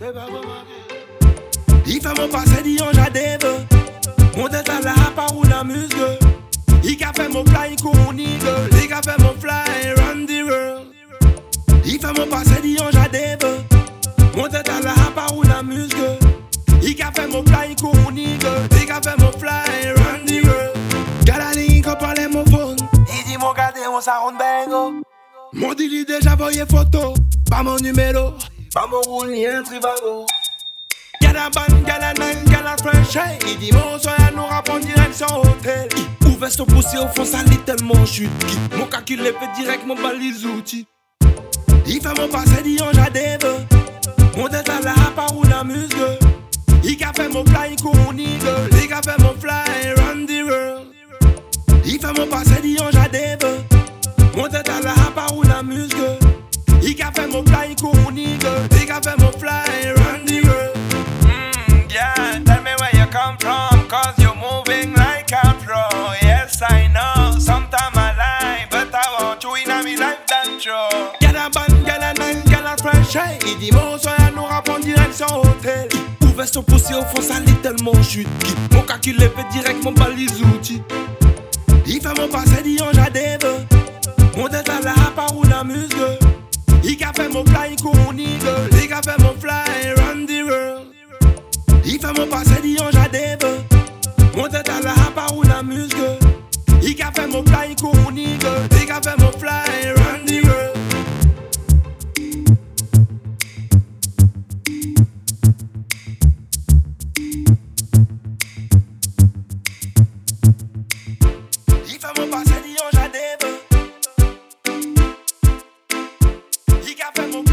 Il fait mon passé d'yon j'adève. Mon tête à la par ou la musque. Il a fait mon fly cournigue. Il a fait mon fly run the world. Il fait mon passé d'yon j'adève. Mon tête à la par ou la musque. Il a fait mon fly cournigue. Il a fait mon fly run the world. Galadine quand parlait mon phone. Il dit mon gardé on s'arronde bingo. Mon dit lui déjà voyé photo. Pas mon numéro. Pas mon roule ni un trivago. Gala ban, gala nan, gala fresh. Il dit mon soir nous rapport direction hôtel. Ouvert son poussé au fond ça lit tellement chute. Mon calcul est fait direct mon balise outils. Il fait mon passé d'yon j'adève. Mon tête à la par ou la musque. Il a fait mon fly cournigue. Il a fait mon fly run the world. Il fait mon passé d'yon j'adève. Mon tête à la par ou la musque. Il a fait mon fly cournigue. Il a fait mon fly run the world. Yeah, tell me where you come from, cause you're moving like a pro. Yes, I know, sometimes I lie, but I want you in my life, that's true. Gala ban, gala nan, gala fresh. Il dit mon soir nous rapport direction hôtel. Ouvert son poussé au fond ça lit tellement chute. Mon calcul est fait direct mon balise outils. Il fait mon passé d'yon j'adève. Mon tête à la par ou la musque. Il a fait mon fly cournigue. Il a fait mon fly run the world. Il fait mon passé d'yon j'adève. Mon tête à la par ou la musque. Il a fait mon fly cournigue. Il a fait mon fly run the world. Il fait mon passé d'yon j'adève. Il a fait mon